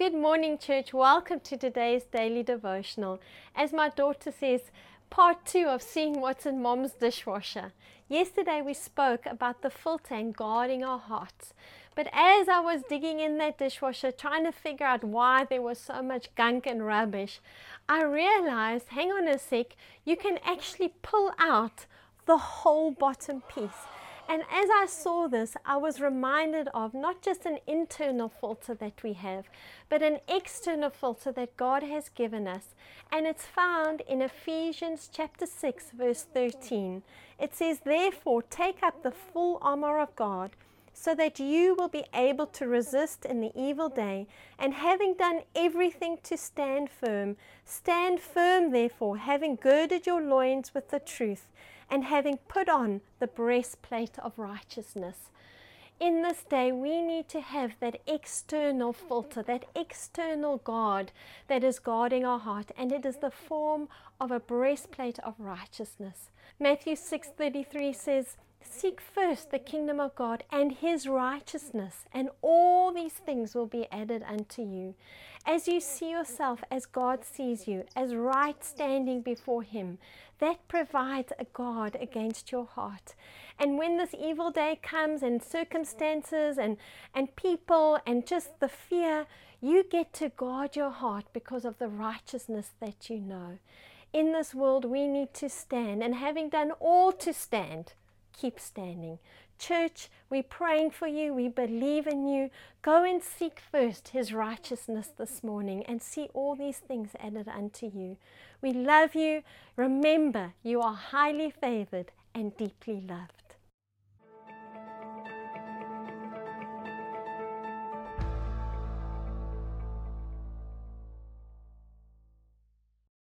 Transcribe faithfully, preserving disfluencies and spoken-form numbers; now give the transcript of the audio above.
Good morning, church. Welcome to today's daily devotional. As my daughter says, part two of seeing what's in mom's dishwasher. Yesterday we spoke about the filter and guarding our hearts. But as I was digging in that dishwasher, trying to figure out why there was so much gunk and rubbish, I realized, hang on a sec, you can actually pull out the whole bottom piece. And as I saw this, I was reminded of not just an internal filter that we have, but an external filter that God has given us. And it's found in Ephesians chapter six, verse thirteen. It says, "Therefore, take up the full armor of God, so that you will be able to resist in the evil day, and having done everything to stand firm, stand firm therefore, having girded your loins with the truth, and having put on the breastplate of righteousness." In this day, we need to have that external filter, that external guard that is guarding our heart, and it is the form of a breastplate of righteousness. Matthew six thirty-three says, "Seek first the kingdom of God and His righteousness, and all these things will be added unto you." As you see yourself as God sees you, as right standing before Him, that provides a guard against your heart. And when this evil day comes, and circumstances and, and people and just the fear, you get to guard your heart because of the righteousness that you know. In this world, we need to stand, and having done all to stand, keep standing. Church, we're praying for you. We believe in you. Go and seek first His righteousness this morning, and see all these things added unto you. We love you. Remember, you are highly favored and deeply loved.